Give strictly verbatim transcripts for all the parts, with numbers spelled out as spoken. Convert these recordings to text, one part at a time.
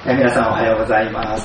えー、皆さんおはようございます。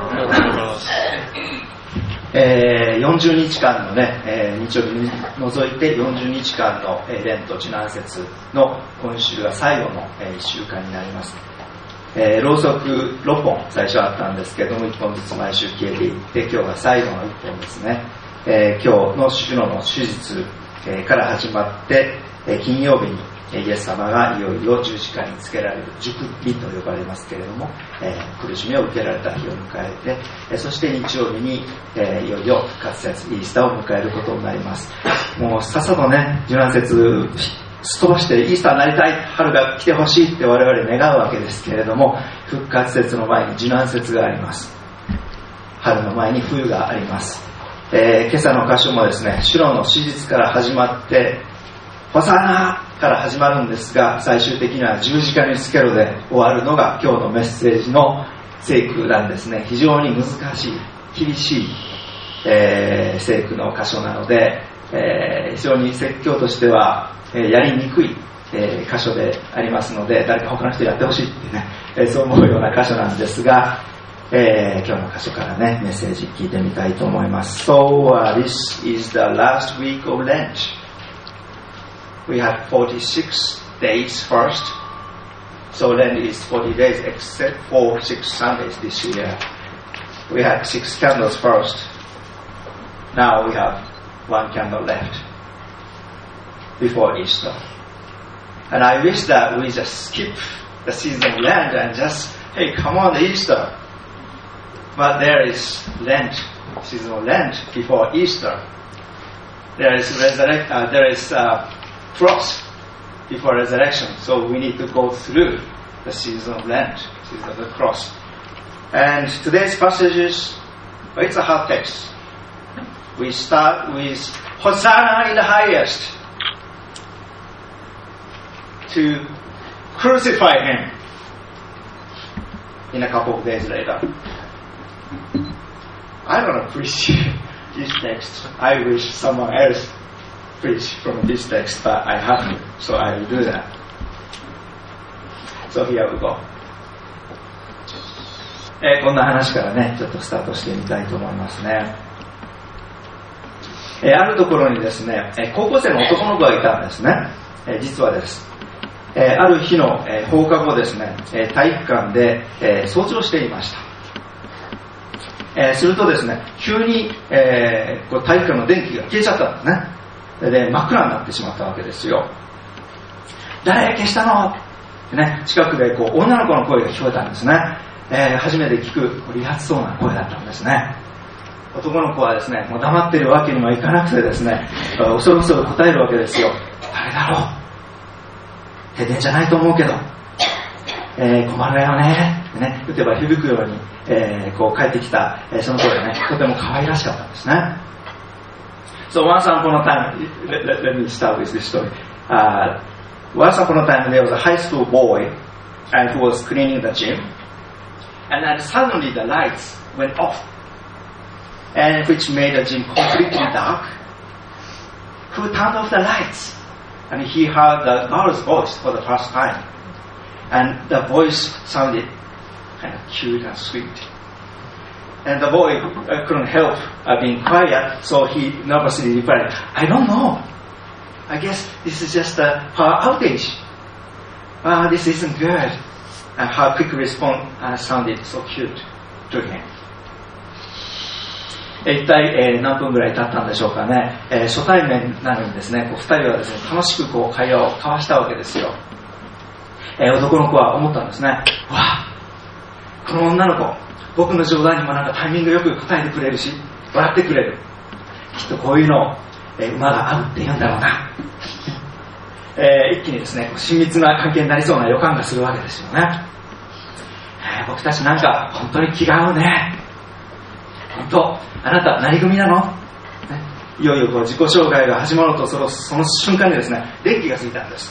えー、よんじゅうにちかんのね、えー、日曜日に除いてよんじゅうにちかんの、えー、レント受難節の今週が最後の、えー、いっしゅうかんになります。えー、ろうそくろっぽん最初あったんですけどもいっぽんずつ毎週消えていって今日が最後のいっぽんですね。えー、今日の主の手術、えー、から始まって、えー、金曜日にイエス様がいよいよ十字架につけられる熟日と呼ばれますけれども、えー、苦しみを受けられた日を迎えて、えー、そして日曜日に、えー、いよいよ復活節イースターを迎えることになります。もうさっさとね受難節すっ飛ばしてイースターになりたい、春が来てほしいって我々願うわけですけれども、復活節の前に受難節があります。春の前に冬があります。えー、今朝の箇所もですね、主の史実から始まってホサナから始まるんですが、最終的には十字架につけろで終わるのが今日のメッセージの聖句なんですね。非常に難しい厳しい、えー、聖句の箇所なので、えー、非常に説教としては、えー、やりにくい、えー、箇所でありますので、誰か他の人やってほしいってね、えー、そう思うような箇所なんですが、えー、今日の箇所からねメッセージ聞いてみたいと思います。 So、uh, this is the last week of Lent.We had forty-six days first, so Lent is forty days except for six Sundays this year. We had six candles first. Now we have one candle left before Easter. And I wish that we just skip the season of Lent and just, hey, come on Easter. But there is Lent, season of Lent before Easter. There is resurrect. Uh, there is uh,cross before resurrection, so we need to go through the season of Lent, season of the cross. And today's passages, well, it's a hard text. We start with Hosanna in the highest, to crucify him in a couple of days later. I don't appreciate this text. I wish someone else preach from this text, but I haven't, so I will do that. So here we go. えー、こんな話からねちょっとスタートしてみたいと思いますね。えー、あるところにですね、えー、高校生の男の子がいたんですね。えー、実はです、えー、ある日の、えー、放課後ですね、えー、体育館で、えー、掃除をしていました。えー、するとですね、急に、えー、こう体育館の電気が消えちゃったんですね。で真っ暗になってしまったわけですよ。誰消したのってね、近くでこう女の子の声が聞こえたんですね。えー、初めて聞く利発そうな声だったんですね。男の子はですね、もう黙っているわけにはいかなくてですね、恐る恐る答えるわけですよ。誰だろう、停電じゃないと思うけど、えー、困るよねってね、打てば響くように、えー、こう帰ってきた、えー、その声がねとても可愛らしかったんですね。So once upon a time, let, let, let me start with this story. Uh, once upon a time, there was a high school boy, and who was cleaning the gym, and then suddenly the lights went off, and which made the gym completely dark. Who turned off the lights? And he heard the girl's voice for the first time, and the voice sounded kind of cute and sweet.And the boy uh, couldn't help uh, being quiet, so he nervously replied, I don't know. I guess this is just a power outage. Uh, this isn't good. And her quick response uh, sounded so cute to him. 一体、えー、何分ぐらい経ったんでしょうかね。えー、初対面なのにですね、こうふたりはですね、楽しくこう会話を交わしたわけですよ。えー、男の子は思ったんですね。わあ、この女の子、僕の冗談にもなんかタイミングよく答えてくれるし笑ってくれる、きっとこういうのを、えー、馬が合うって言うんだろうな、えー、一気にですね親密な関係になりそうな予感がするわけですよね。えー、僕たちなんか本当に気が合うね、本当あなた何組なの、ね、いよいよこう自己紹介が始まろうとその、その瞬間にですね電気がついたんです。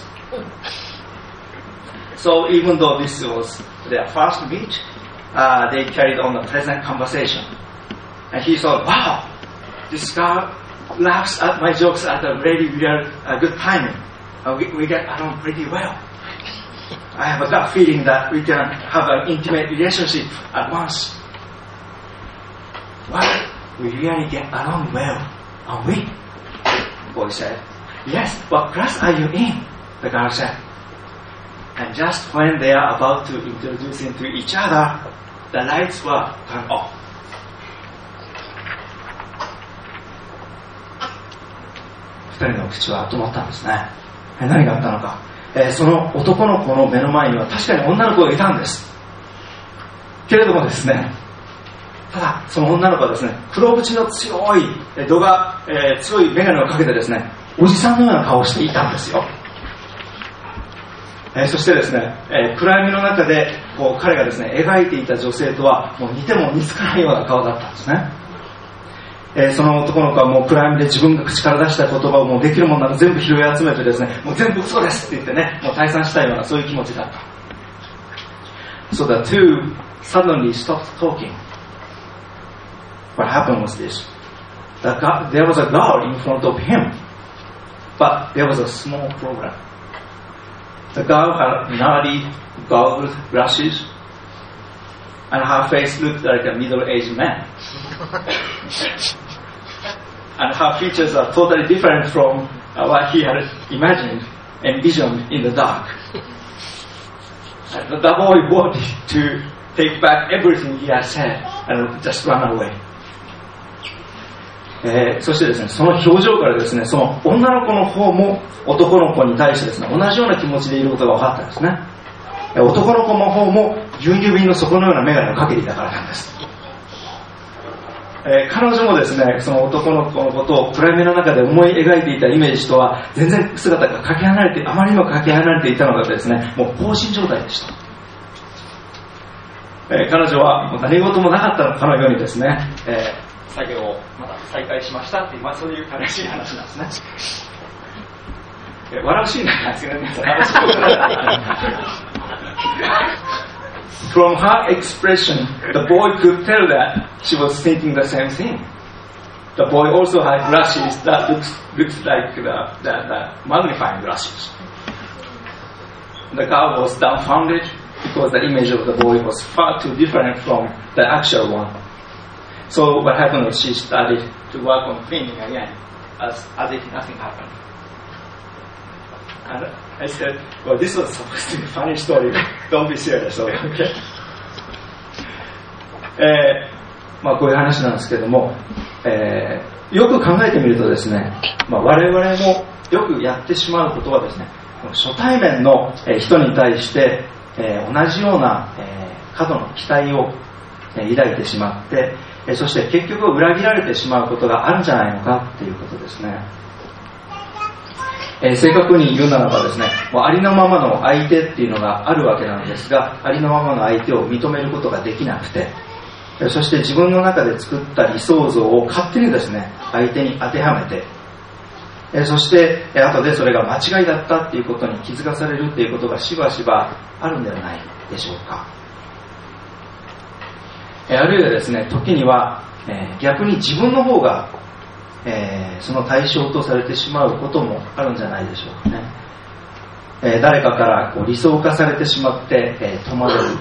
So even though this was their first meet,Uh, they carried on a pleasant conversation. And he thought, wow, this girl laughs at my jokes at a very real, uh, good timing. Uh, we, we get along pretty well. I have a gut feeling that we can have an intimate relationship at once. Well, we really get along well, aren't we? The boy said. Yes, what class are you in? The girl said. And just when they are about to introduce into each other, the lights were turned off. 二人の口は止まったんですね。え何があったのか、えー、その男の子の目の前には確かに女の子がいたんです。けれどもですね、ただその女の子はですね、黒縁の強い度が、えー、強い眼鏡をかけてですね、おじさんのような顔をしていたんですよ。えー、そしてですね、えー、暗闇の中でこう彼がですね描いていた女性とはもう似ても似つかないような顔だったんですね。えー、その男の子はもう暗闇で自分が口から出した言葉をもうできるものなら全部拾い集めてですね、もう全部嘘ですって言ってね、もう退散したいようなそういう気持ちだった。So the two suddenly stopped talking. What happened was this. The girl, there was a girl in front of him, but there was a small problem. The girl had gnarly goggles, glasses, and her face looked like a middle-aged man. And her features are totally different from uh, what he had imagined, envisioned in the dark. And the boy wanted to take back everything he had said and just run away. えー、そしてですね、その表情からですね、その女の子の方も男の子に対してですね、同じような気持ちでいることが分かったんですね。男の子の方も牛乳瓶の底のような眼鏡をかけていたからなんです。えー、彼女もですね、その男の子のことを暗闇の中で思い描いていたイメージとは全然姿がかけ離れて、あまりにもかけ離れていたのがですね、もう放心状態でした。えー、彼女はもう何事もなかったのかのようにですね、えー作業をまた再開しましたっていう、まあ、そういう悲しい話なんですね。笑うシーンなんですけどね、皆さん話してください。From her expression, the boy could tell that she was thinking the same thing. The boy also had glasses that looks, looks like the, the, the magnifying glasses. The girl was dumbfounded because the image of the boy was far too different from the actual one.So what happened was she started to work on cleaning again, as, as if nothing happened. And I said, well, this was supposed to be a funny story. Don't be serious, okay? えー、まあこういう話なんですけども、えー、よく考えてみるとですね、まあ、我々もよくやってしまうことはですね、初対面の人に対して、えー、同じような、えー、過度の期待を抱いてしまって、そして結局裏切られてしまうことがあるんじゃないのかっていうことですね。えー、正確に言うならばですね、もうありのままの相手っていうのがあるわけなんですが、ありのままの相手を認めることができなくて、そして自分の中で作った理想像を勝手にですね、相手に当てはめて、えー、そして後でそれが間違いだったっていうことに気づかされるっていうことがしばしばあるんではないでしょうか。あるいはですね、時には、えー、逆に自分の方が、えー、その対象とされてしまうこともあるんじゃないでしょうかね。えー、誰かからこう理想化されてしまって、えー、戸惑う、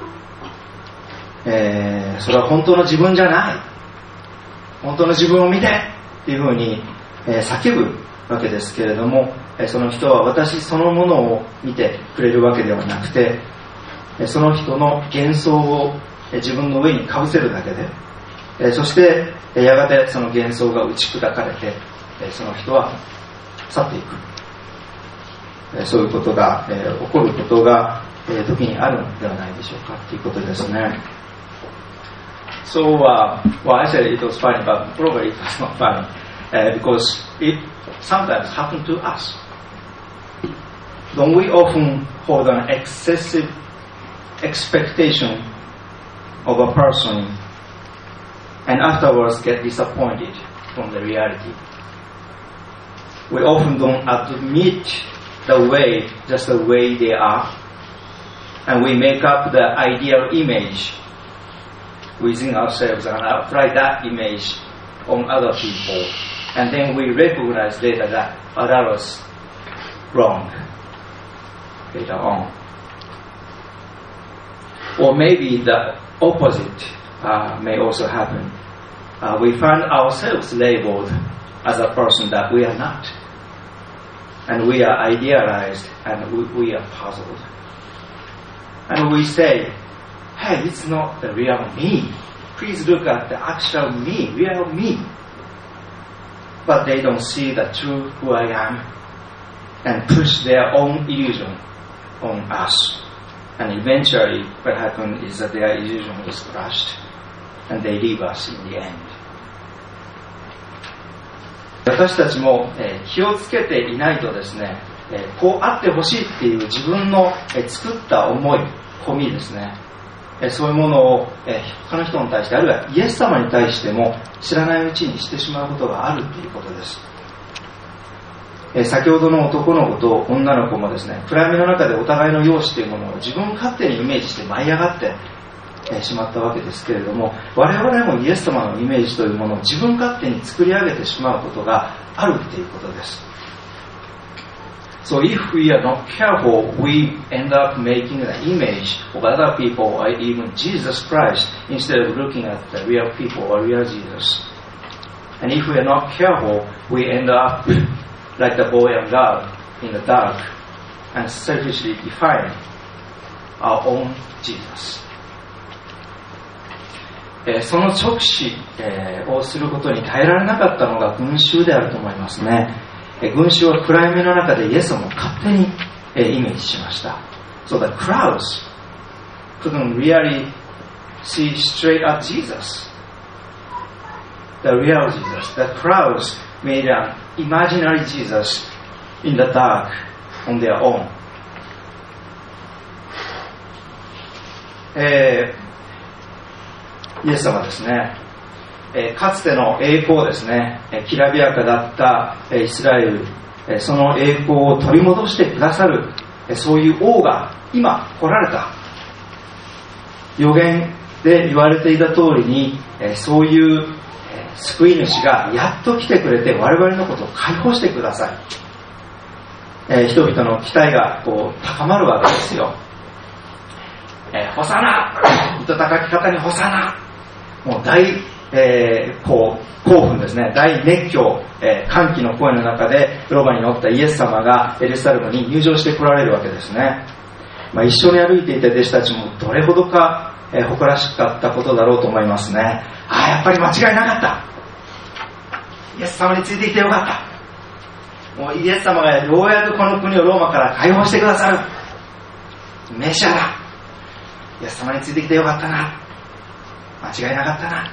えー、それは本当の自分じゃない、本当の自分を見てっていうふうに、えー、叫ぶわけですけれども、えー、その人は私そのものを見てくれるわけではなくて、えー、その人の幻想を自分の上にかぶせるだけで、えー、そしてやがてその幻想が打ち砕かれて、えー、その人は去っていく、えー、そういうことが、えー、起こることが、えー、時にあるのではないでしょうかということですね。So, uh, well, I said it was funny, but probably it was not funny, uh, because it sometimes happens to us. Don't we often hold an excessive expectation of a person and afterwards get disappointed from the reality? We often don't admit the way, just the way they are, and we make up the ideal image within ourselves and apply that image on other people, and then we recognize later that oh, that was wrong later on. Or maybe the opposite uh, may also happen. Uh, we find ourselves labeled as a person that we are not. And we are idealized and we, we are puzzled. And we say, hey, it's not the real me. Please look at the actual me, real me. But they don't see the true who I am and push their own illusion on us. And eventually what happens is that their illusion is crushed and they leave us in the end. 私たちも、えー、気をつけていないとですね、えー、こうあってほしいっていう自分の、えー、作った思い、込みですね、えー、そういうものを、えー、他の人に対して、あるいはイエス様に対しても知らないうちにしてしまうことがあるっていうことです。えー、先ほどの男の子と女の子もですね、暗闇の中でお互いの容姿というものを自分勝手にイメージして舞い上がってしまったわけですけれども、我々もイエス様のイメージというものを自分勝手に作り上げてしまうことがあるということです。So if we are not careful, we end up making an image of other people or even Jesus Christ instead of looking at the real people or real Jesus. And if we are not careful, we end up like the boy and girl in the dark and selfishly define our own Jesus.えー、その直視、えー、をすることに耐えられなかったのが群衆であると思いますね。えー、群衆は暗闇の中でイエスを勝手に、えー、イメージしました。So the crowds couldn't really see straight at Jesus. The real Jesus. The crowds made an imaginary Jesus in the dark on their own. えーイエス様ですね、えー、かつての栄光ですね、えー、きらびやかだった、えー、イスラエル、えー、その栄光を取り戻してくださる、えー、そういう王が今来られた。預言で言われていた通りに、えー、そういう、えー、救い主がやっと来てくれて我々のことを解放してください。えー、人々の期待がこう高まるわけですよ。えー、ホサナ、糸高き方にホサナ。もう大、えー、こう興奮ですね、大熱狂、えー、歓喜の声の中でロバに乗ったイエス様がエルサレムに入場してこられるわけですね。まあ、一緒に歩いていた弟子たちもどれほどか、えー、誇らしかったことだろうと思いますね。ああ、やっぱり間違いなかった。イエス様についてきてよかった。もうイエス様がようやくこの国をローマから解放してくださる。メシアだ。イエス様についてきてよかったな。間違いなかったな。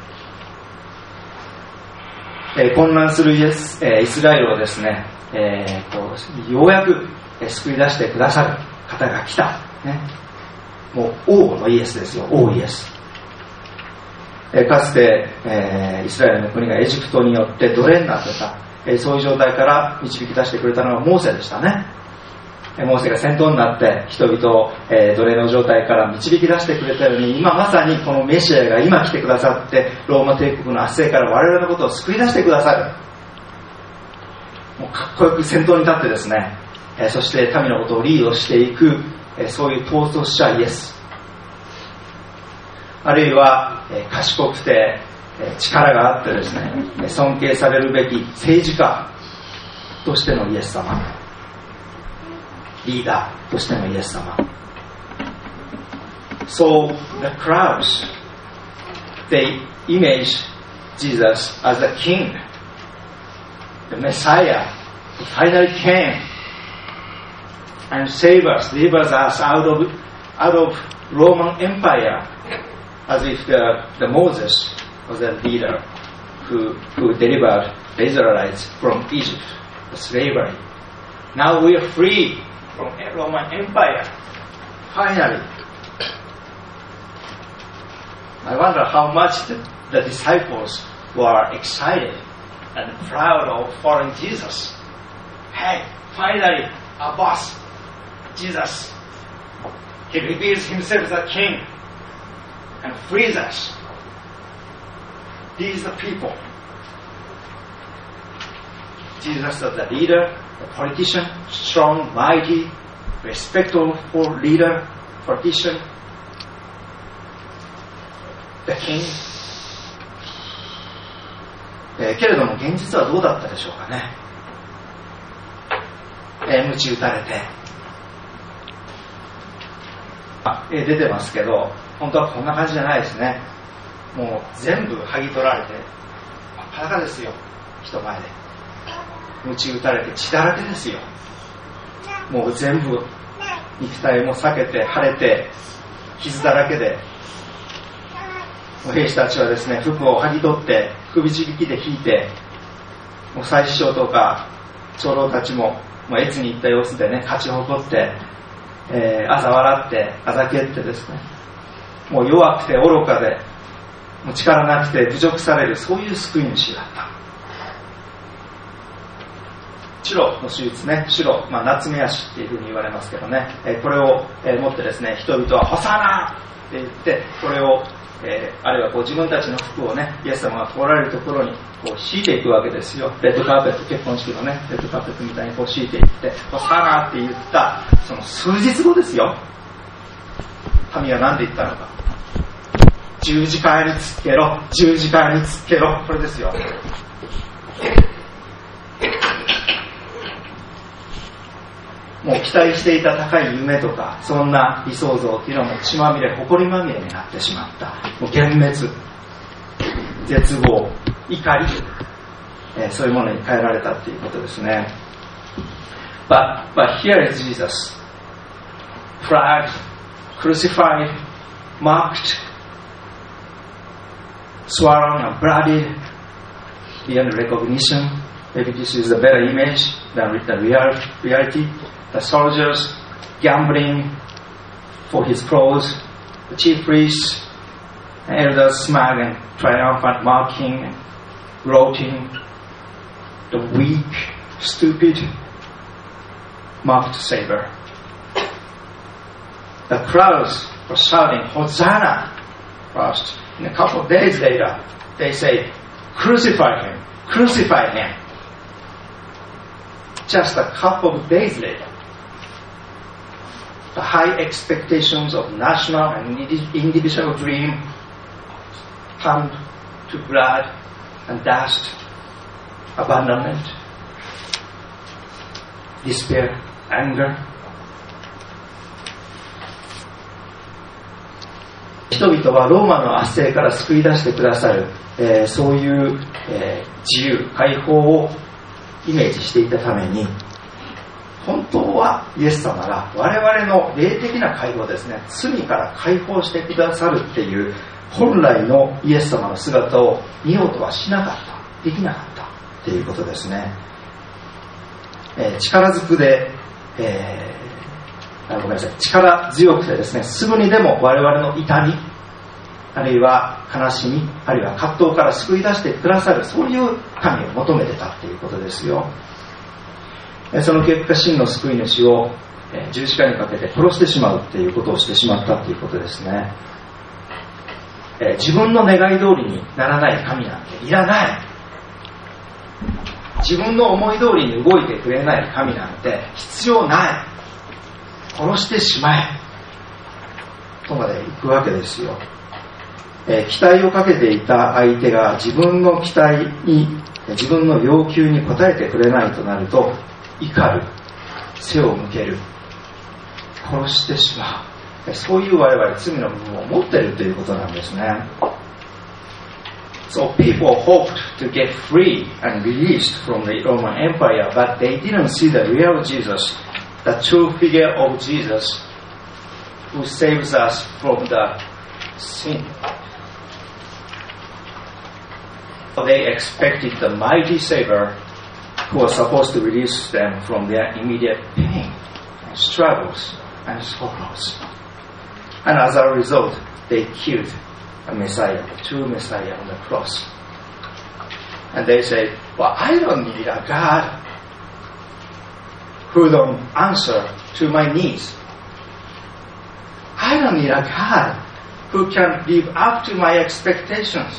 えー、混乱するイエス、えー、イスラエルをですね、えー、こうようやく、えー、救い出してくださる方が来た、ね、もう王のイエスですよ、王イエス。えー、かつて、えー、イスラエルの国がエジプトによって奴隷になってた、えー、そういう状態から導き出してくれたのはモーセでしたね。モーセが先頭になって人々を、えー、奴隷の状態から導き出してくれたように、今まさにこのメシアが今来てくださってローマ帝国の圧政から我々のことを救い出してくださる。もうかっこよく先頭に立ってですね、えー、そして民のことをリードしていく、えー、そういう統率者イエス、あるいは、えー、賢くて、えー、力があってですね、尊敬されるべき政治家としてのイエス様、リーダーとしてのイエス様。 So the crowds, they image Jesus as the king, the Messiah who finally came and saved us, delivered us out of out of Roman Empire, as if the, the Moses was the leader who who delivered the Israelites from Egypt, the slavery. Now we are free from Roman Empire. Finally. I wonder how much the, the disciples were excited and proud of following Jesus. Hey, finally, our boss, Jesus. He reveals himself as a king and frees us. These are the people. Jesus as the leader, the politician, strong, mighty, respectful leader, politician. the king、えー、けれども現実はどうだったでしょうかね。えー、鞭打たれて、あ、えー、出てますけど、本当はこんな感じじゃないですね。もう全部剥ぎ取られて、裸ですよ、人前で。鞭打たれて血だらけですよ。もう全部肉体も裂けて腫れて傷だらけで、もう兵士たちはですね、服を剥ぎ取って首ちぎきで引いて、もう祭司長とか長老たちももう越に行った様子でね、勝ち誇って、えー、嘲笑ってあざけってですね、もう弱くて愚かでもう力なくて侮辱される、そういう救い主だった。白の手術ね、白、まあ、夏目足っていうふうに言われますけどね、えー、これを、えー、持ってですね、人々はホサナって言って、これを、えー、あるいはこう自分たちの服をね、イエス様が通られるところにこう敷いていくわけですよ。レッドカーペット、結婚式のね、レッドカーペットみたいにこう敷いていって、ホサナって言ったその数日後ですよ。神は何で言ったのか。十字架につけろ、十字架につけろ、これですよ。もう期待していた高い夢とかそんな理想像っていうのはもう血まみれ、埃まみれになってしまった。もう幻滅、絶望、怒り、えー、そういうものに変えられたっていうことですね。 But, but here is Jesus, flagged, crucified, marked, swollen and bloodied beyond recognition. Maybe this is a better image than the real reality. The soldiers gambling for his clothes, the chief priests and elders smug and triumphant, mocking and gloating, the weak, stupid, mocked Savior. The crowds were shouting, Hosanna! First, and a couple of days later, they say, crucify him, crucify him. Just a couple of days later, the high expectations of national and individual dream turned to blood and dust, abandonment, despair, anger. 人々はローマの圧政から救い出してくださる、えー、そういう、えー、自由、解放をイメージしていたために、本当はイエス様が我々の霊的な解放ですね、罪から解放してくださるっていう本来のイエス様の姿を見ようとはしなかった、できなかったっていうことですね。えー、力ずくで、えー、あ、ごめんなさい、力強くてですね、すぐにでも我々の痛み、あるいは悲しみ、あるいは葛藤から救い出してくださる、そういう神を求めてたっていうことですよ。その結果、真の救い主を十字架にかけて殺してしまうっていうことをしてしまったっていうことですね。自分の願い通りにならない神なんていらない。自分の思い通りに動いてくれない神なんて必要ない。殺してしまえとまで行くわけですよ。えー、期待をかけていた相手が自分の期待に、自分の要求に応えてくれないとなると、怒る、背を向ける、殺してしまう、そういう我々罪の部分を持っているということなんですね。So people hoped to get free and released from the Roman Empire, but they didn't see the real Jesus, the true figure of Jesus, who saves us from the sin. They expected the mighty Savior who was supposed to release them from their immediate pain and struggles and sorrows. And as a result, they killed a Messiah, the true Messiah on the cross. And they say, well, I don't need a God who don't answer to my needs. I don't need a God who can live up to my expectations.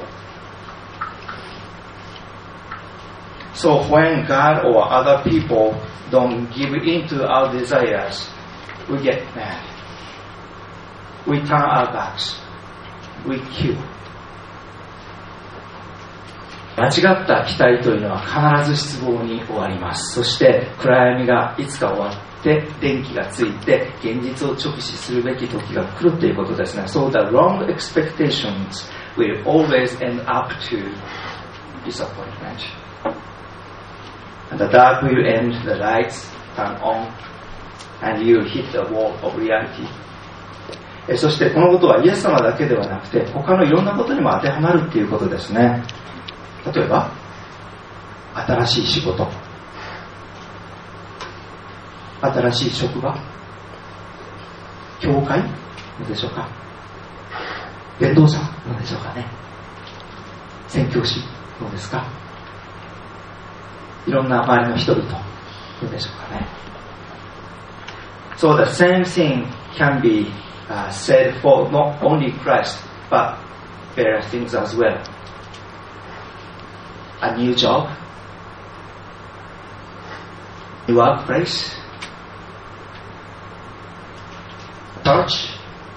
So when God or other people don't give in to our desires, we get mad. We turn our backs. we kill。間違った期待というのは必ず失望に終わります。そして暗闇がいつか終わって電気がついて現実を直視するべき時が来るということですね。So the wrong expectations will always end up to disappointment. And the dark will end, the lights turn on, and you hit the wall of reality. そしてこのことはイエス様だけではなくて他のいろんなことにも当てはまるということですね。例えば新しい仕事、新しい職場、教会でしょうか、伝道者どうでしょうかね、宣教師どうですか、いろんな周りの人々どうでしょうかね。 So the same thing can be、uh, said for not only Christ but better things as well. A new job, new workplace, church,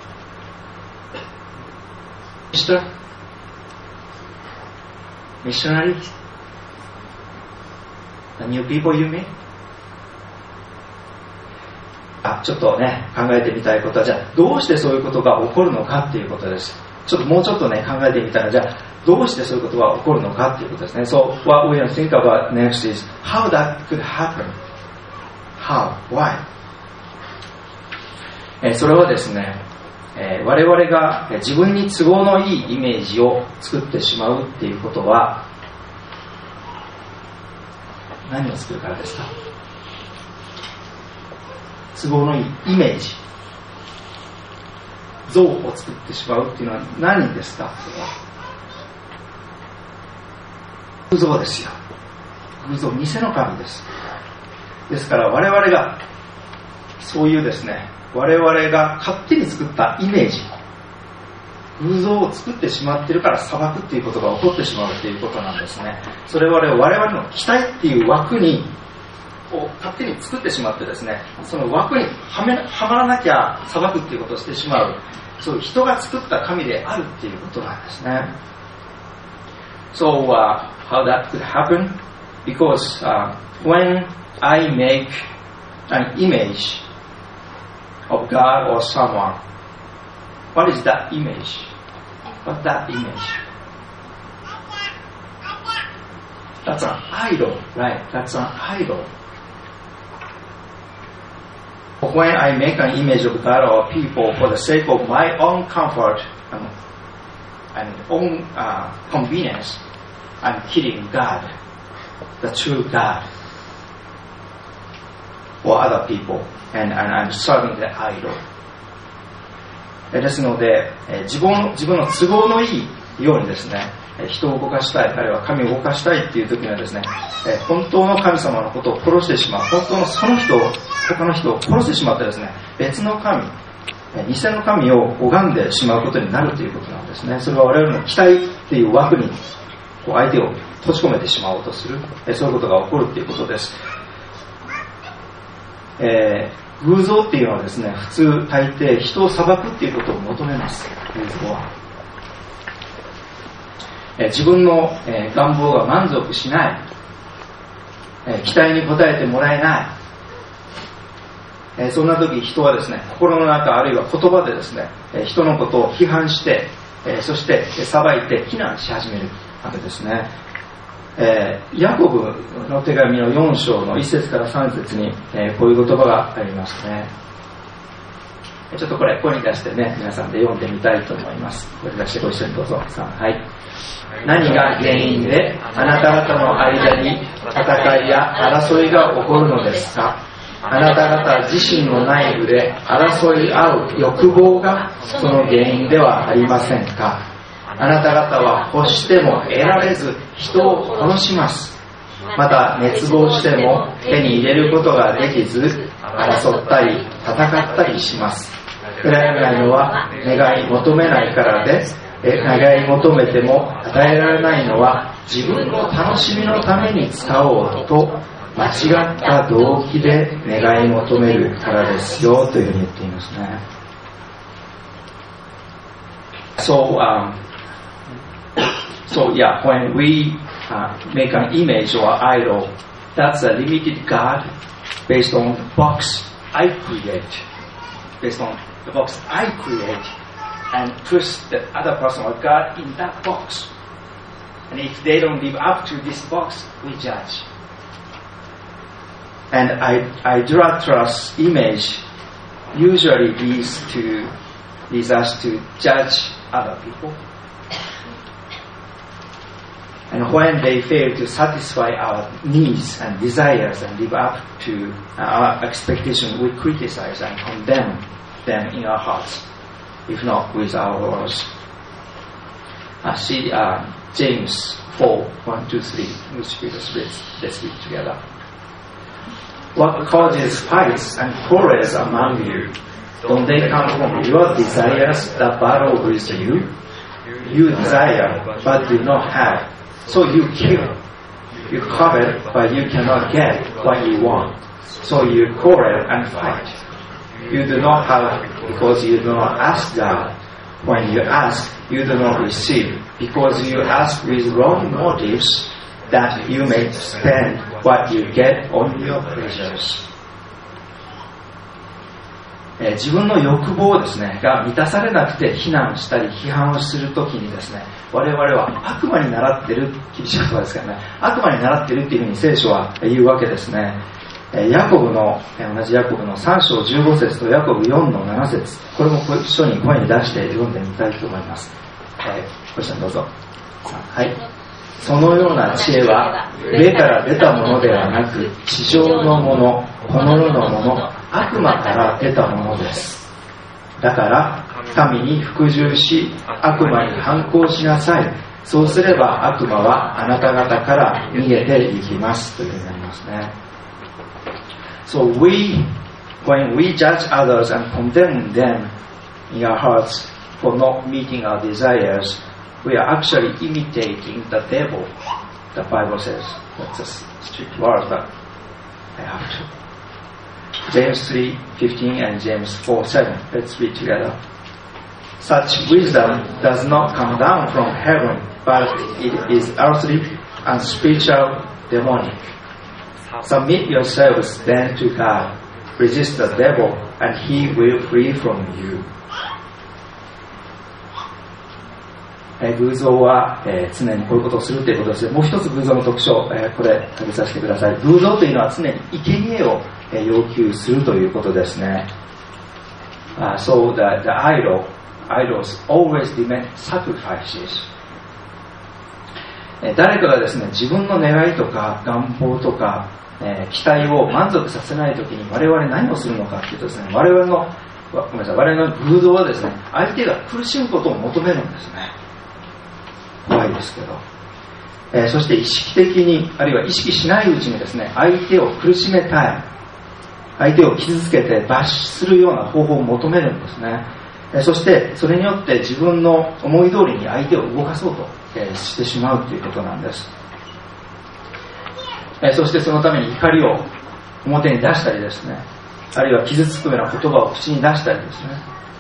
sister, missionary, the new people you meet. あ、ちょっとね、考えてみたいことは、じゃあどうしてそういうことが起こるのかっていうことです。ちょっともうちょっとね、考えてみたら、じゃあどうしてそういうことが起こるのかっていうことですね。So what we will think about next is how that could happen. How? Why? えそれはですね、えー、我々が自分に都合のいいイメージを作ってしまうっていうことは何を作るからですか？都合のいいイメージ、像を作ってしまうっていうのは何ですか？それは偶像ですよ。偶像、偽の神です。ですから我々がそういうですね、我々が勝手に作ったイメージ、偶像を作ってしまっているから裁くっていうことが起こってしまうっていうことなんですね。それは我々の期待っていう枠にを勝手に作ってしまってですね、その枠にはめはまらなきゃ裁くっていうことをしてしまう、そういう人が作った神であるっていうことなんですね。So、uh, how that could happen? Because、uh, when I make an image of God or someone, what is that image? What's that image? That's an idol, right? That's an idol. When I make an image of God or people for the sake of my own comfort and, and own、uh, convenience, I'm killing God, the true God, for other people, and, and I'm serving the idol. ですので、自分、自分の都合のいいようにですね、人を動かしたい、あるいは神を動かしたいっていう時にはですね、本当の神様のことを殺してしまう、本当のその人を、他の人を殺してしまってですね、別の神、偽の神を拝んでしまうことになるということなんですね。それは我々の期待っていう枠にこう相手を閉じ込めてしまおうとする、そういうことが起こるということです。えー、偶像っていうのはですね、普通大抵人を裁くっていうことを求めます。偶像は、えー、自分の、えー、願望が満足しない、えー、期待に応えてもらえない、えー、そんな時人はですね、心の中あるいは言葉でですね、えー、人のことを批判して、えー、そして裁いて非難し始めるわけですね。えー、ヤコブの手紙のよん章のいっ節からさん節に、えー、こういう言葉がありますね。ちょっとこれ声に出してね、皆さんで読んでみたいと思います。声に出してご一緒にどうぞ。さん、はい。何が原因であなた方の間に戦いや争いが起こるのですか？あなた方自身の内部で争い合う欲望がその原因ではありませんか？あなた方は欲しても得られず人を殺します。また熱望しても手に入れることができず争ったり戦ったりします。得られないのは願い求めないからで、願い求めても与えられないのは自分の楽しみのために使おうと間違った動機で願い求めるからですよというふうに言っていますね。 So, um, so yeah, when we uh, make an image or idol, that's a limited God based on the box I create, based on the box I create, and put the other person or God in that box. And if they don't live up to this box, we judge. And idolatrous image usually leads to leads us to judge other people. And when they fail to satisfy our needs and desires and live up to our expectations, we criticize and condemn them in our hearts, if not with our words. Uh, see uh, James four, one, two, three, which we just read. Let's read together. What causes fights and quarrels among you? Don't they come from your desires that battle with you? You desire, but do not have. So you kill. You covet, but you cannot get what you want. So you quarrel and fight. You do not have because you do not ask God. When you ask, you do not receive because you ask with wrong motives, that you may spend what you get on your pleasures. えー、自分の欲望ですねが満たされなくて非難したり批判をするときにですね、我々は悪魔に倣っている、厳しい言葉ですからね、悪魔に倣っているっていうふうに聖書は言うわけですね。えー、ヤコブの、えー、同じヤコブのさん章じゅうご節とヤコブよんのなな節、これも一緒に声に出して読んでみたいと思います。えー、ご一緒にどうぞ。はい。そのような知恵は霊から出たものではなく、地上のもの、この世のもの、悪魔から出たものです。だから神に服従し、悪魔に反抗しなさい。そうすれば悪魔はあなた方から逃げていきますというふうになりますね。So we, when we judge others and condemn them in our hearts for not meeting our desires, we are actually imitating the devil. The Bible says that's a strict word, but I have to. James three fifteen and James four seven. Let's read together. Such wisdom does not come down from heaven, but it is earthly and spiritual, demonic. Submit yourselves then to God. Resist the devil, and he will flee from you. えー、偶像は、えー、常にこういうことをするということです。もう一つ偶像の特徴、えー、これ挙げさせてください。偶像というのは常に生贄を、えー、要求するということですね。Uh, so the, the idol, idols always demand sacrifices. えー、誰かがですね、自分の願いとか願望とか、えー、期待を満足させないときに我々何をするのかというとですね、我々のごめんなさい、我々の偶像はですね、相手が苦しむことを求めるんですね。怖いですけど、えー、そして意識的にあるいは意識しないうちにですね、相手を苦しめたい、相手を傷つけて脱出するような方法を求めるんですね。えー、そしてそれによって自分の思い通りに相手を動かそうと、えー、してしまうということなんです。えー、そしてそのために怒りを表に出したりですね、あるいは傷つくような言葉を口に出したりですね、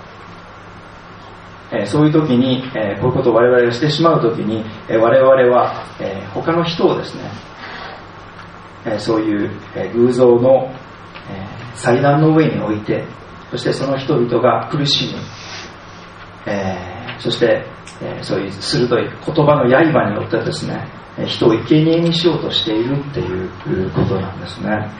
えー、そういう時に、えー、こういうことを我々がしてしまう時に、えー、我々は、えー、他の人をですね、えー、そういう、えー、偶像の、えー、祭壇の上に置いて、そしてその人々が苦しむ、えー、そして、えー、そういう鋭い言葉の刃によってですね、人を生贄にしようとしているっていうことなんですね。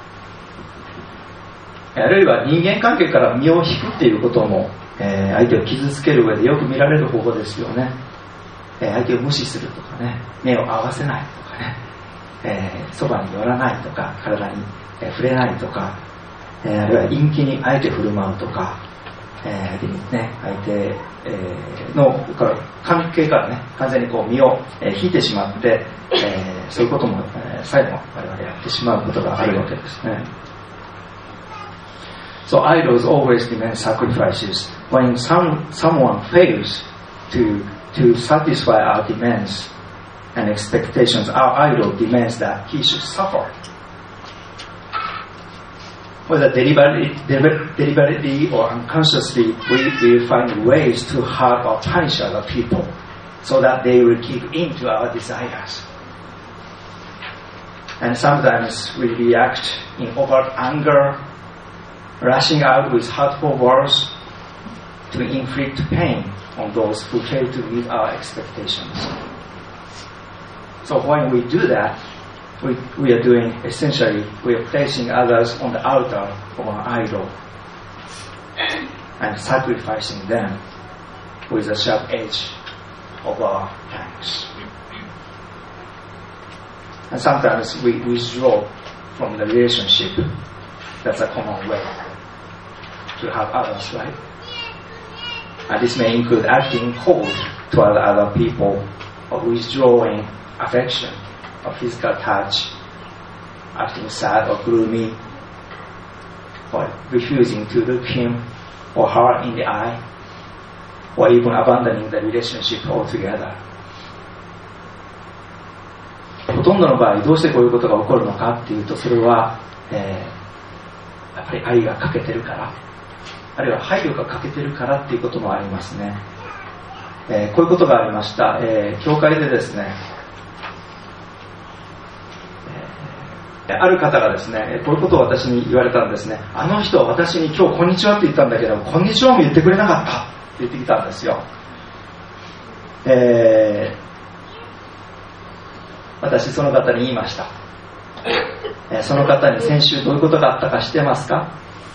あるいは人間関係から身を引くっていうことも、えー、相手を傷つける上でよく見られる方法ですよね。えー、相手を無視するとかね、目を合わせないとかね、えー、そばに寄らないとか、体に、えー、触れないとか、えー、あるいは陰気に相手振る舞うとか、えー、相手にね、相手、えー、の関係からね、完全にこう身を、えー、引いてしまって、えー、そういうことも、えー、最後我々やってしまうことがあるわけですね。So idols always demand sacrifices. When some, someone fails to, to satisfy our demands and expectations, our idol demands that he should suffer. whether deliberately, deliberately or unconsciously, we will find ways to hurt or punish other people so that they will give in to our desires. And sometimes we react in overt anger, lashing out with hurtful words to inflict pain on those who fail to meet our expectations. So when we do that, we, we are doing, essentially, we are placing others on the altar of an idol and sacrificing them with the sharp edge of our tongues. And sometimes we withdraw from the relationship. That's a common way to have others, right? And this may include acting cold toward other people, or withdrawing affection or physical touch, acting sad or gloomy, or refusing to look him or her in the eye, or even abandoning the relationship altogether. ほとんどの場合どうしてこういうことが起こるのかっていうと、それは、えー、やっぱり愛が欠けてるから、あるいは配慮が欠けてるからっていうこともありますね。えー、こういうことがありました。えー、教会でですね、えー、ある方がですね、こういうことを私に言われたんですね。あの人は私に今日こんにちはって言ったんだけど、こんにちはも言ってくれなかったって言ってきたんですよ。えー私その方に言いました。えその方に先週どういうことがあったか知ってますか？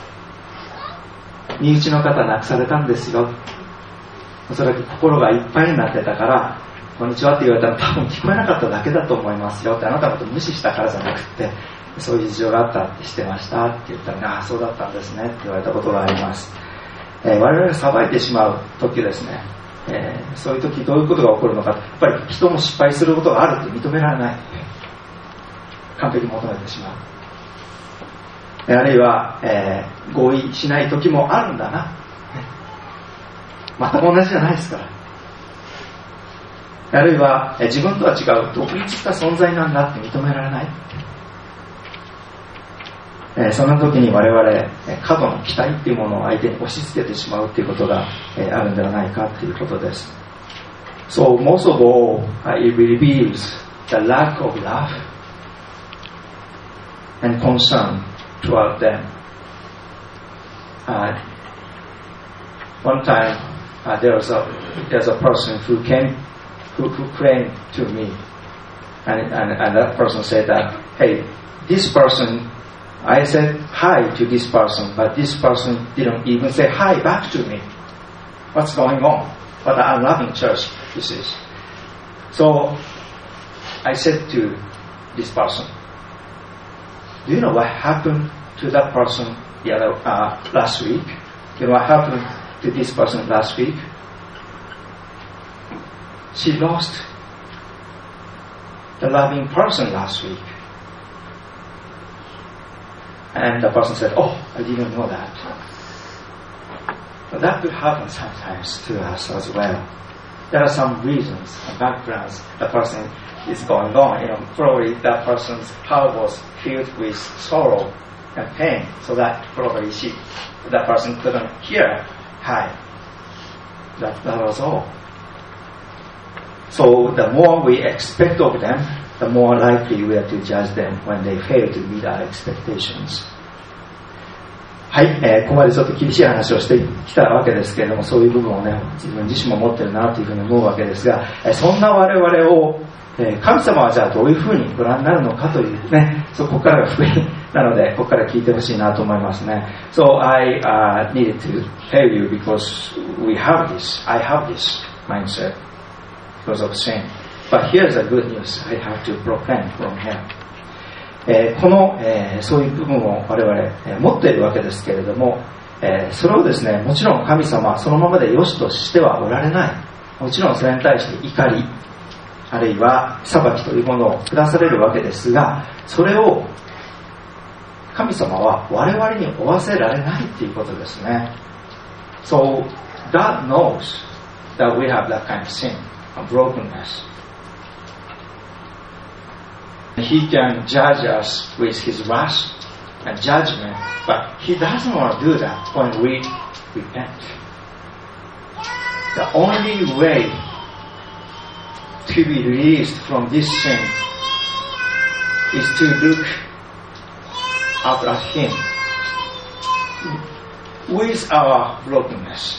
身内の方亡くされたんですよ。おそらく心がいっぱいになってたからこんにちはって言われたら多分聞こえなかっただけだと思いますよって、あなたのこと無視したからじゃなくてそういう事情があったってしてましたって言ったら、ああそうだったんですねって言われたことがあります。えー、我々が裁いてしまう時ですね、えー、そういう時どういうことが起こるのか、やっぱり人も失敗することがあるって認められない、完璧求めてしまう、あるいは、えー、合意しない時もあるんだな、全く同じじゃないですから、あるいは、えー、自分とは違う独立した存在なんだって認められない、えー、そんな時に我々、えー、過度の期待っていうものを相手に押し付けてしまうっていうことが、えー、あるんではないかっていうことです。So most of all, uh, it reveals the lack of love and concern toward them. Uh, one time, uh, there was a there was a person who came, who, who claimed to me, and, and and that person said that, hey, this person, I said hi to this person, but this person didn't even say hi back to me. What's going on? What an unloving church this is. So I said to this person, do you know what happened to that person the other uh, last week? You know what happened to this person last week? She lost the loving person last week. And the person said, oh, I didn't know that. But that could happen sometimes to us as well. There are some reasons and backgrounds the person is going on. You know, probably that person's heart was filled with sorrow and pain, so that probably she, that person couldn't hear hi. That, that was all. So the more we expect of them, the more likely we are to judge them when they fail to meet our expectations. はい、えー、ここまでちょっと厳しい話をしてきたわけですけれども、そういう部分をね、自分自身も持ってるなというふうに思うわけですが、えー、そんな我々を、えー、神様はじゃあどういうふうにご覧になるのかというね、そこからが福音なので、ここから聞いてほしいなと思いますね。So I、uh, needed to tell you because we have this, I have this mindset because of sin. But here's the good news I have to proclaim from here. えー、この、えー、そういう部分を我々、えー、持っているわけですけれども、えー、それをですね、もちろん神様はそのままで良しとしてはおられない。もちろんそれに対して怒り、あるいは裁きというものを下されるわけですが、それを神様は我々に負わせられないということですね。So God knows that we have that kind of sin, a brokenness.He can judge us with his wrath and judgment, but He doesn't want to do that when we repent. The only way to be released from this sin is to look up at Him with our brokenness,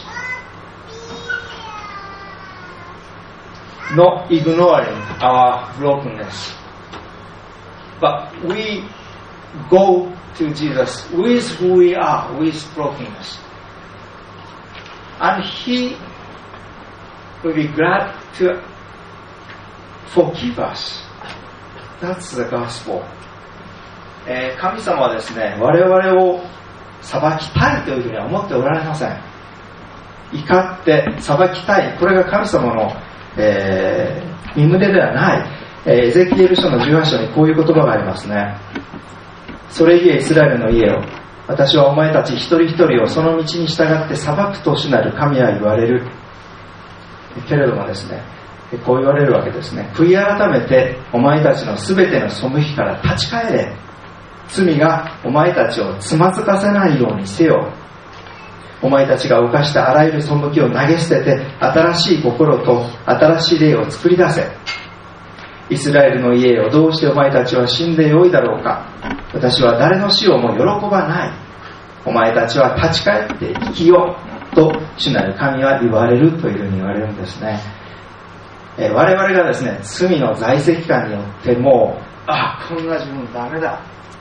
not ignoring our brokenness, but we go to Jesus with who we are, with brokenness, and He will be glad to forgive us. That's the gospel. えー、神様はですね、我々を裁きたいというふうには思っておられません。怒って裁きたい、これが神様の、えー、身旨ではない。えー、エゼキエル書のじゅうはち章にこういう言葉がありますね。それゆえイスラエルの家を、私はお前たち一人一人をその道に従って裁くと主なる神は言われる。けれどもですね、こう言われるわけですね。悔い改めてお前たちのすべての背きから立ち返れ。罪がお前たちをつまずかせないようにせよ。お前たちが犯したあらゆる背きを投げ捨てて、新しい心と新しい霊を作り出せ。イスラエルの家よ、どうしてお前たちは死んでよいだろうか。私は誰の死をも喜ばない。お前たちは立ち返って生きようと主なる神は言われるというふうに言われるんですね。え我々がですね、罪の在籍感によってもう、あ、こんな自分ダメだ、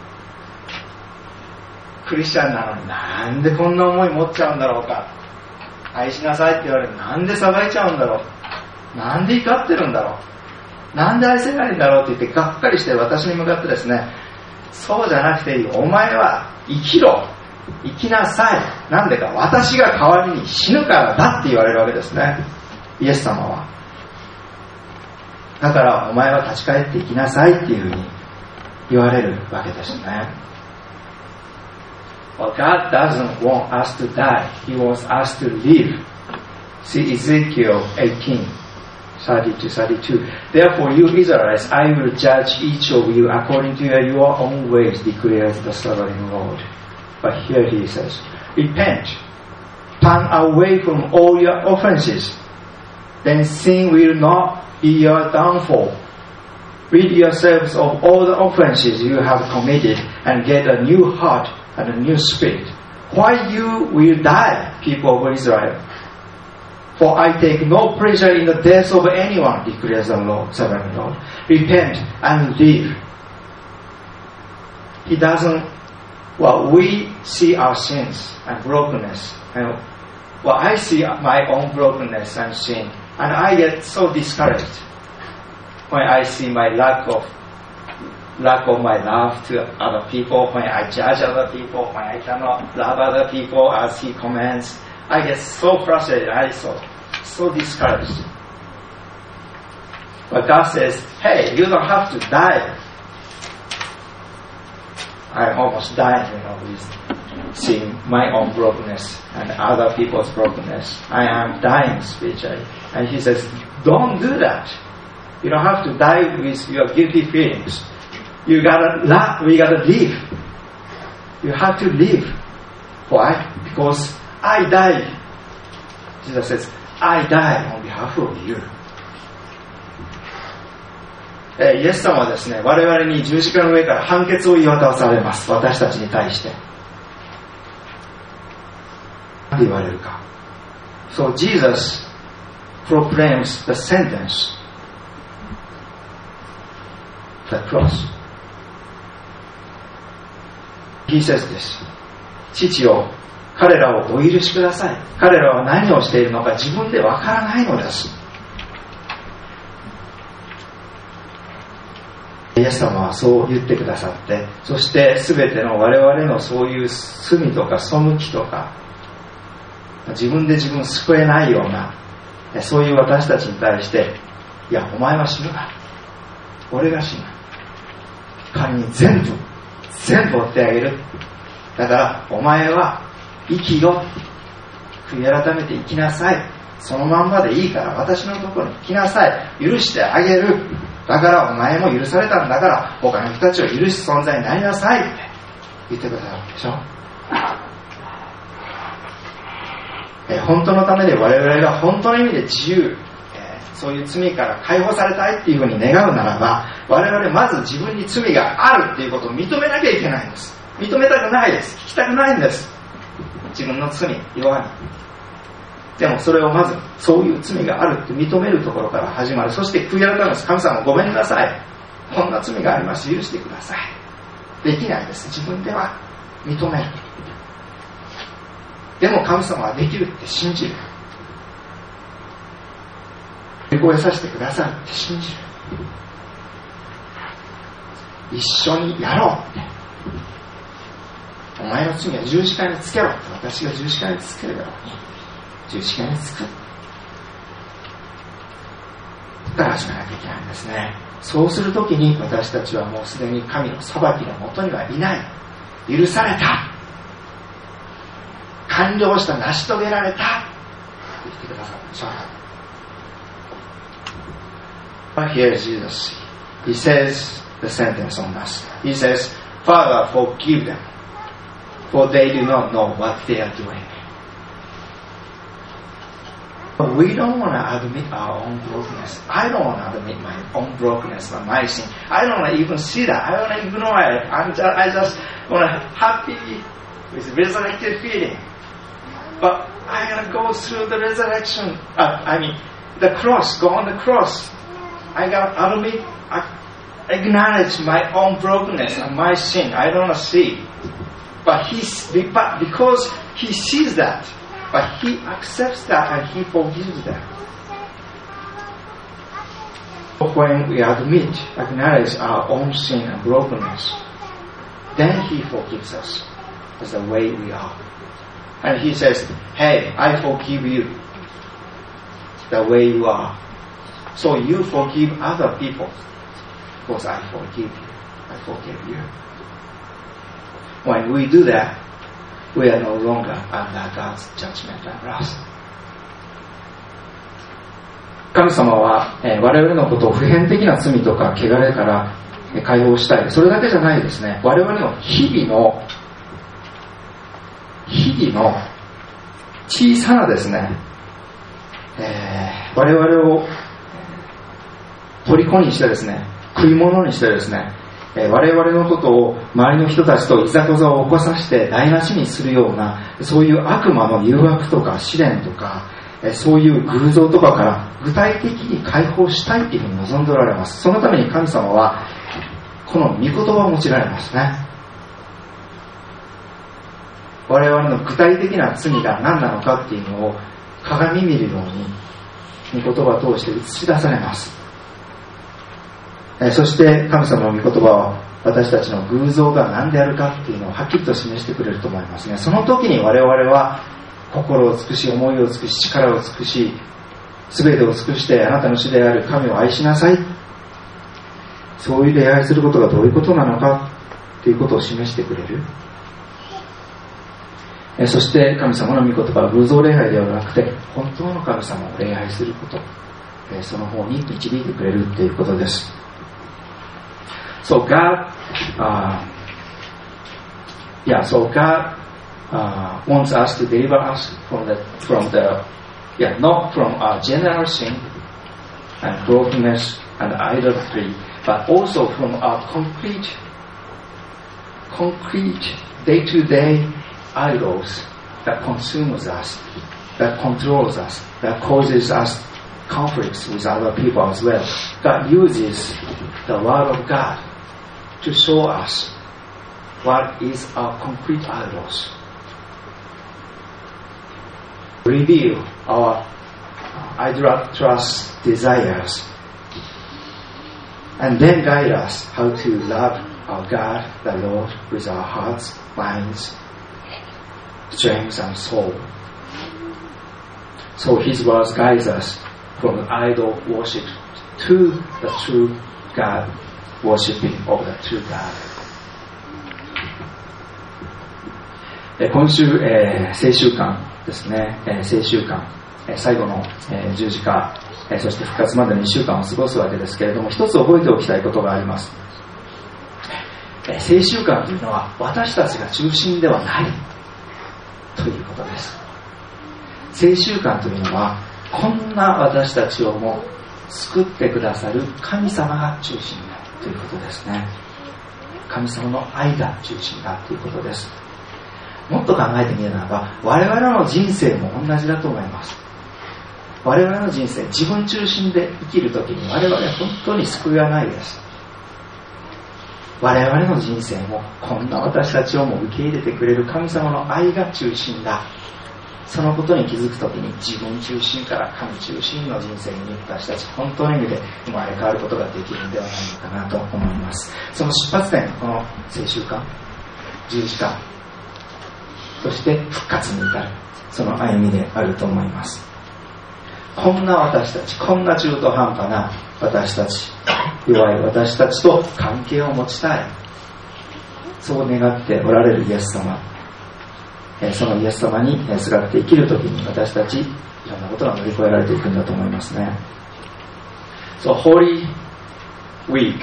クリスチャンなのになんでこんな思い持っちゃうんだろうか、愛しなさいって言われる、なんで裁いちゃうんだろう、なんで怒ってるんだろう、なんで愛せないんだろうって言ってがっかりして私に向かってですね、そうじゃなくていい、お前は生きろ、生きなさい、なんでか私が代わりに死ぬからだって言われるわけですね、イエス様は。だからお前は立ち返って生きなさいっていうふうに言われるわけですね。Well, God doesn't want us to die. He wants us to live. See Ezekiel eighteen, thirty to thirty-two. Therefore, you Israelites, I will judge each of you according to your own ways, declares the sovereign Lord. But here he says, repent, turn away from all your offenses, then sin will not be your downfall. Rid yourselves of all the offenses you have committed and get a new heart and a new spirit. Why you will die, people of Israel? For I take no pleasure in the death of anyone, declares the Lord, sovereign Lord. Repent and live. He doesn't, well, we see our sins and brokenness. And, well, I see my own brokenness and sin, and I get so discouraged when I see my lack of lack of my love to other people, when I judge other people, when I cannot love other people as He commands. I get so frustrated, I so so discouraged. But God says, hey, you don't have to die. I'm almost dying, you know, with seeing my own brokenness and other people's brokenness. I am dying spiritually. And He says, don't do that. You don't have to die with your guilty feelings. You gotta laugh, we gotta live. You have to live. Why? Because I died. Jesus says, I died on behalf of you. えー、イエス様はですね、我々に十字架の上から判決を言い渡されます。私たちに対して。何て言われるか。So Jesus proclaims the sentence, the cross. He says this. 父よ、彼らをお許しください。彼らは何をしているのか自分でわからないのです。イエス様はそう言ってくださって、そして全ての我々のそういう罪とか背きとか、自分で自分を救えないような、そういう私たちに対して、いや、お前は死ぬな。俺が死ぬ。神に全部、全部追ってあげる。だから、お前は生きろ。悔い改めて生きなさい。そのまんまでいいから私のところに来なさい。許してあげる。だからお前も許されたんだから他の人たちを許す存在になりなさいって言ってくださるでしょ。えー、本当のためで我々が本当の意味で自由、えー、そういう罪から解放されたいっていうふうに願うならば、我々まず自分に罪があるっていうことを認めなきゃいけないんです。認めたくないです。聞きたくないんです。自分の罪、弱み。でもそれをまずそういう罪があるって認めるところから始まる。そして悔い改めます。神様ごめんなさい。こんな罪があります。許してください。できないです。自分では認める。でも神様はできるって信じる。乗り越えさせてくださるって信じる。一緒にやろうって。お前の罪は十字架につけろって。私が十字架につけるように十字架につく。ここから始めなきゃいけないんですね。そうするときに私たちはもうすでに神の裁きのもとにはいない。許された。完了した。成し遂げられた。と言ってくださるでしょう。Here Jesus, He says the sentence on us. He says, Father, forgive them, for they do not know what they are doing. But we don't want to admit our own brokenness. I don't want to admit my own brokenness, my sin. I don't want to even see that. I want to ignore it. I'm just, I just want to happy with resurrected feeling. But I gotta go through the resurrection. Uh, I mean, the cross. Go on the cross. I gotta admit, acknowledge my own brokenness and my sin. I don't want to see. But he, but because he sees that. But he accepts that and he forgives that. When we admit, acknowledge our own sin and brokenness, then he forgives us as the way we are. And he says, hey, I forgive you the way you are. So you forgive other people because I forgive you. I forgive you. When we do that, we are no longer under God's judgment and wrath. 神様は、えー、我々のことを普遍的な罪とか汚れから、えー、解放したい。それだけじゃないですね。我々の日々の日々の小さなですね、えー、我々を虜にしてですね、食い物にしてですね、えー、我々のことを周りの人たちといざこざを起こさせて台無しにするような、そういう悪魔の誘惑とか試練とか、えー、そういう偶像とかから具体的に解放したいというふうに望んでおられます。そのために神様はこの御言葉を用いられますね。我々の具体的な罪が何なのかっていうのを鏡見るように御言葉を通して映し出されます。えー、そして神様の御言葉は私たちの偶像が何であるかっていうのをはっきりと示してくれると思いますね。その時に我々は心を尽くし、思いを尽くし、力を尽くし、全てを尽くしてあなたの主である神を愛しなさい、そういう礼拝することがどういうことなのかっていうことを示してくれる。えそして神様の御言葉は偶像礼拝ではなくて本当の神様を礼拝すること、えその方に導いてくれるっていうことです。So God, uh, yeah, so God uh, wants us to deliver us from the, from the, yeah, not from our general sin and brokenness and idolatry, but also from our concrete, concrete day-to-day idols that consumes us, that controls us, that causes us conflicts with other people as well. God uses the Word of God to show us what is our concrete idols. Reveal our idolatrous desires and then guide us how to love our God, the Lord, with our hearts, minds, strength and soul. So His words guides us from idol worship to the true God, worshiping of the true God. 今週、えー、聖週間ですね、えー、聖週間、えー、最後の、えー、十字架、えー、そして復活までのいっしゅうかんを過ごすわけですけれども、一つ覚えておきたいことがあります。 聖習慣というのは私たちが中心ではないということです。聖習慣というのはこんな私たちをも救ってくださる神様が中心だということですね。神様の愛が中心だということです。もっと考えてみるならば、我々の人生も同じだと思います。我々の人生、自分中心で生きるときに我々は本当に救いはないです。我々の人生もこんな私たちをも受け入れてくれる神様の愛が中心だ。そのことに気づくときに自分中心から神中心の人生に私たち本当の意味で生まれ変わることができるんではないのかなと思います。その出発点、この聖習慣、十字架、そして復活に至る、その歩みであると思います。こんな私たち、こんな中途半端な私たち、弱い私たちと関係を持ちたい、そう願っておられるイエス様、そのイエス様にすがって生きるときに私たちいろんなことが乗り越えられていくんだと思いますね。So Holy Week,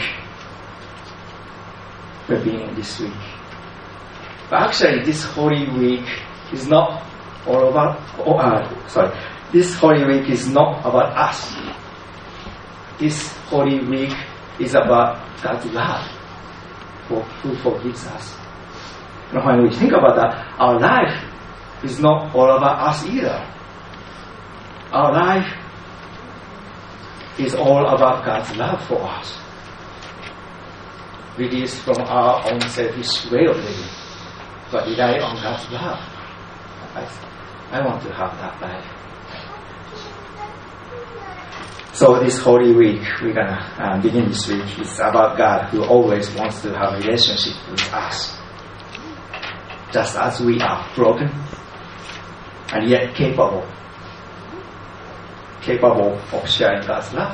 we're being this week. But actually, this Holy Week is not all about. Oh, uh, sorry, this Holy Week is not about us. This Holy Week is about God's love, for, who forgives us. And when we think about that, our life is not all about us either. Our life is all about God's love for us, released from our own selfish way of living, but rely on God's love. I, I want to have that life. So this Holy Week, we're gonna uh, begin this week. It's about God who always wants to have a relationship with us, just as we are broken and yet capable, capable of sharing God's love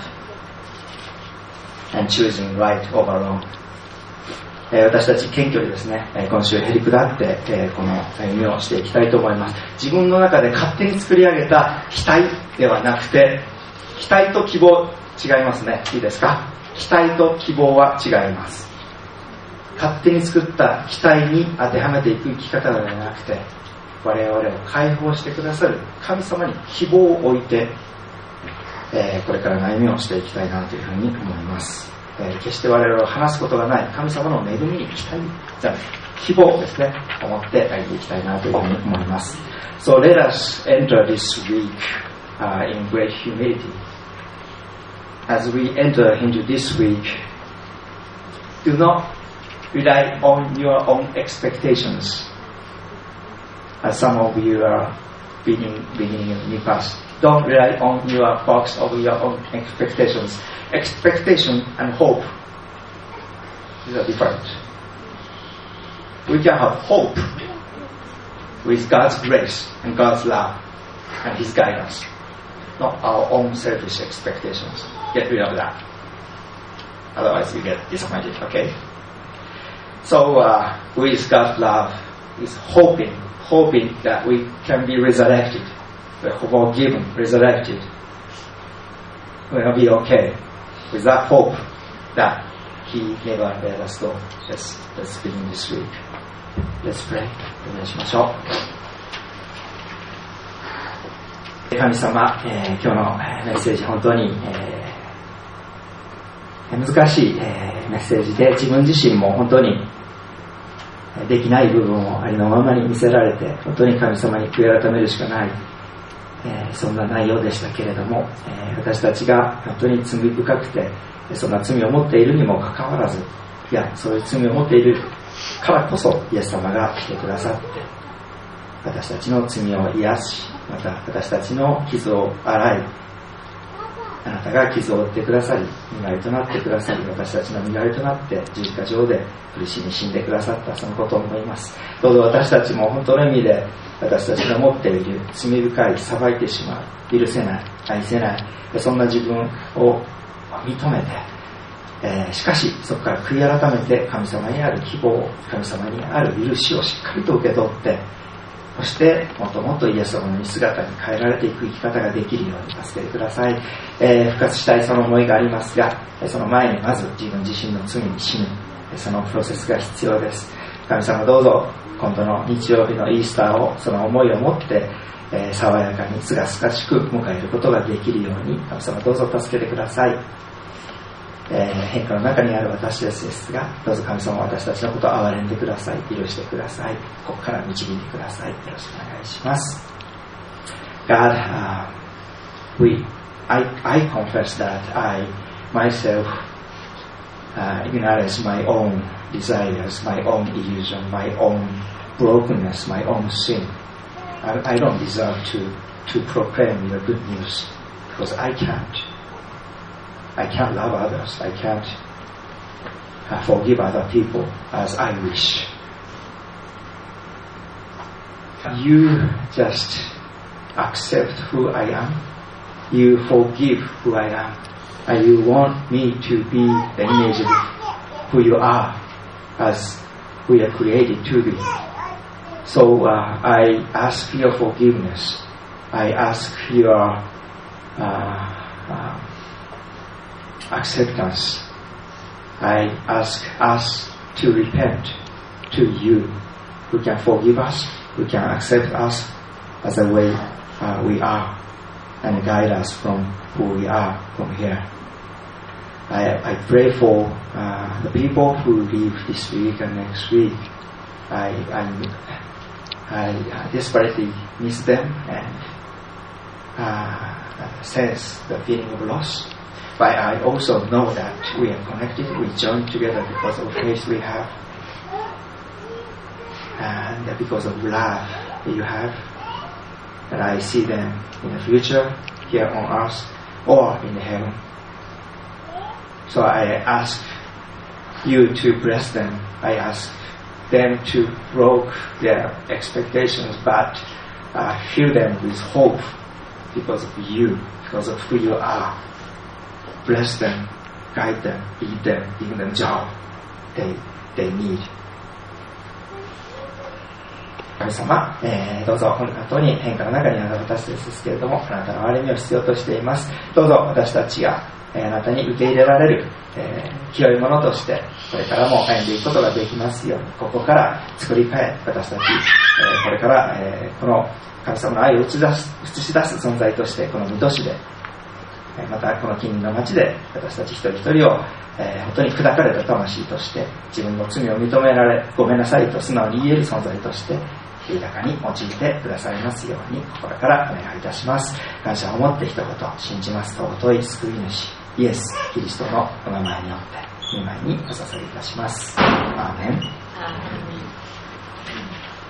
and choosing right over wrong. えー、私たち謙虚にですね、えー、今週へり下って、えー、この歩みをしていきたいと思います。自分の中で勝手に作り上げた期待ではなくて、期待と希望違いますね。いいですか？期待と希望は違います。勝手に作った期待に当てはめていく生き方ではなくて、我々を解放してくださる神様に希望を置いて、えー、これからの歩みをしていきたいなというふうに思います。えー、決して我々を離すことがない神様の恵みに期待じゃない希望ですね、思って歩んでいきたいなというふうに思います。So let us enter this week、uh, in great humility. As we enter into this week, do not rely on your own expectations, as some of you are beginning, beginning in the past. Don't rely on your box of your own expectations. Expectation and hope is different. We can have hope with God's grace and God's love and His guidance, not our own selfish expectations. Get rid of that. Otherwise we get disappointed, okay? So uh, with God's love is hoping, hoping that we can be resurrected, forgiven, resurrected. We'll be okay. With that hope that He never let us go. Let's, let's begin this week. Let's pray. お願いしましょう。神様、えー、今日のメッセージ本当に、えー、難しい、えー、メッセージで自分自身も本当にできない部分をありのままに見せられて本当に神様に悔い改めるしかない、えー、そんな内容でしたけれども、えー、私たちが本当に罪深くてそんな罪を持っているにもかかわらず、いやそういう罪を持っているからこそイエス様が来てくださって私たちの罪を癒し、また私たちの傷を洗い、あなたが傷を負ってくださり身代わりとなってくださり、私たちの身代わりとなって十字架上で苦しみ死んでくださった、そのことを思います。どうぞ私たちも本当の意味で私たちが持っている罪深い、裁いてしまう、許せない、愛せない、そんな自分を認めて、えー、しかしそこから悔い改めて神様にある希望、神様にある許しをしっかりと受け取って、そしてもっともっとイエス様の姿に変えられていく生き方ができるように助けてください。えー、復活したいその思いがありますが、その前にまず自分自身の罪に死ぬ、 そのプロセスが必要です。神様どうぞ今度の日曜日のイースターをその思いを持って、えー、爽やかにすがすがしく迎えることができるように神様どうぞ助けてください。えー、変化の中にある私たちですが、どうぞ神様私たちのことを憐れんでください、許してください、ここから導いてください。よろしくお願いします。 God、uh, we, I, I confess that I myself uh, acknowledge my own desires, my own illusion, my own brokenness, my own sin. I, I don't deserve to, to proclaim your good news because I can't.I can't love others. I can't uh, forgive other people as I wish. You just accept who I am. You forgive who I am. And you want me to be the image of who you are as we are created to be. So uh, I ask your forgiveness. I ask your uh, uh, acceptance. I ask us to repent to you, who can forgive us, who can accept us as the way uh, we are, and guide us from who we are from here. I, I pray for uh, the people who leave this week and next week. I, I, I desperately miss them and uh, sense the feeling of loss.But I also know that we are connected, we join together because of faith we have, and because of love you have. And I see them in the future, here on earth, or in heaven. So I ask you to bless them. I ask them to break their expectations, but uh, fill them with hope because of you, because of who you are.Bless them, guide them, lead them, give them job they, they need. 神様、えー、どうぞ本当に変化の中にある私ですけれども、あなたの憐れみを必要としています。どうぞ私たちが、えー、あなたに受け入れられる、えー、清いものとしてこれからも歩んでいくことができますように、ここから作り変え私たち、えー、これから、えー、この神様の愛を映し出す、映し出す存在としてこの水戸市でまたこの近隣の町で私たち一人一人を、えー、本当に砕かれた魂として自分の罪を認められごめんなさいと素直に言える存在として豊かに用いてくださいますように心からお願いいたします。感謝を持って一言信じます尊い救い主イエス・キリストのお名前によって御前にお捧げいたします。アーメン。